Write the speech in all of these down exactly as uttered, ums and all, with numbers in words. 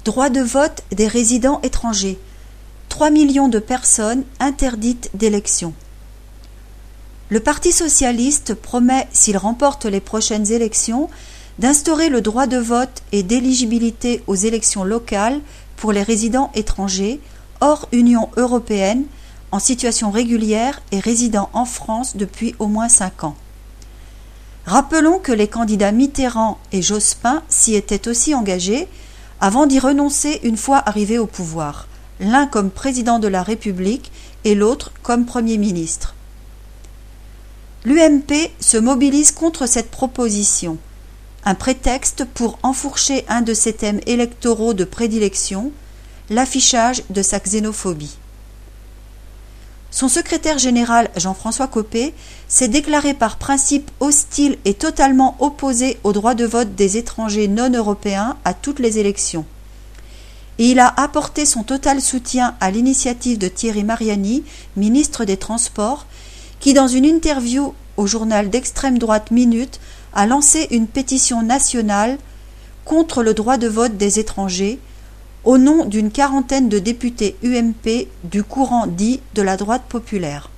Droit de vote des résidents étrangers. trois millions de personnes interdites d'élection. Le Parti socialiste promet, s'il remporte les prochaines élections, d'instaurer le droit de vote et d'éligibilité aux élections locales pour les résidents étrangers hors Union européenne en situation régulière et résidant en France depuis au moins cinq ans. Rappelons que les candidats Mitterrand et Jospin s'y étaient aussi engagés avant d'y renoncer une fois arrivés au pouvoir, l'un comme président de la République et l'autre comme Premier ministre. L'U M P se mobilise contre cette proposition, un prétexte pour enfourcher un de ses thèmes électoraux de prédilection, l'affichage de sa xénophobie. Son secrétaire général Jean-François Copé s'est déclaré par principe hostile et totalement opposé au droit de vote des étrangers non européens à toutes les élections. Et il a apporté son total soutien à l'initiative de Thierry Mariani, ministre des Transports, qui dans une interview au journal d'extrême droite Minute a lancé une pétition nationale contre le droit de vote des étrangers au nom d'une quarantaine de députés U M P du courant dit de la droite populaire.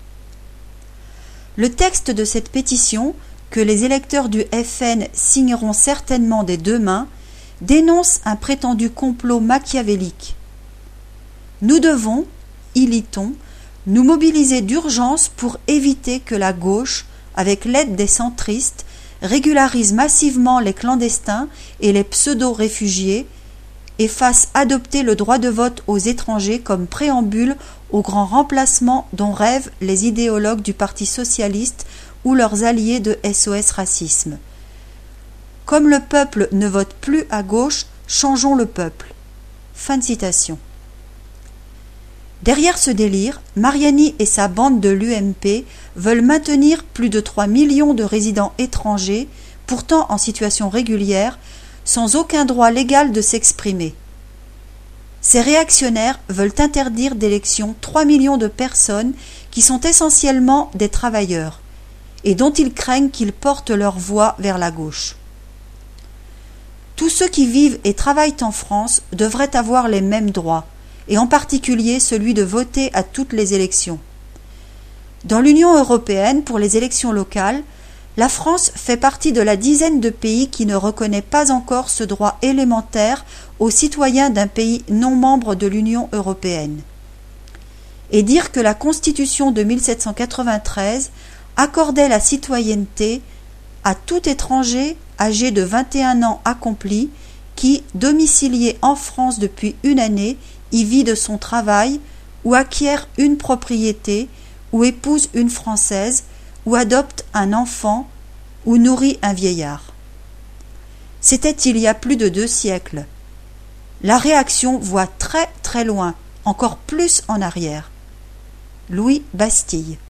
Le texte de cette pétition, que les électeurs du F N signeront certainement des deux mains, dénonce un prétendu complot machiavélique. Nous devons, y lit-on, nous mobiliser d'urgence pour éviter que la gauche, avec l'aide des centristes, régularise massivement les clandestins et les pseudo-réfugiés et fasse adopter le droit de vote aux étrangers comme préambule au grand remplacement dont rêvent les idéologues du Parti socialiste ou leurs alliés de S O S Racisme. Comme le peuple ne vote plus à gauche, changeons le peuple. Fin de citation. Derrière ce délire, Mariani et sa bande de l'U M P veulent maintenir plus de trois millions de résidents étrangers, pourtant en situation régulière, sans aucun droit légal de s'exprimer. Ces réactionnaires veulent interdire d'élection trois millions de personnes qui sont essentiellement des travailleurs et dont ils craignent qu'ils portent leur voix vers la gauche. Tous ceux qui vivent et travaillent en France devraient avoir les mêmes droits, et en particulier celui de voter à toutes les élections. Dans l'Union européenne, pour les élections locales, la France fait partie de la dizaine de pays qui ne reconnaît pas encore ce droit élémentaire aux citoyens d'un pays non membre de l'Union européenne. Et dire que la Constitution de mille sept cent quatre-vingt-treize accordait la citoyenneté à tout étranger âgé de vingt et un ans accomplis qui, domicilié en France depuis une année, y vit de son travail ou acquiert une propriété ou épouse une Française ou adopte un enfant ou nourrit un vieillard. C'était il y a plus de deux siècles. La réaction voit très très loin, encore plus en arrière. Louis Bastille.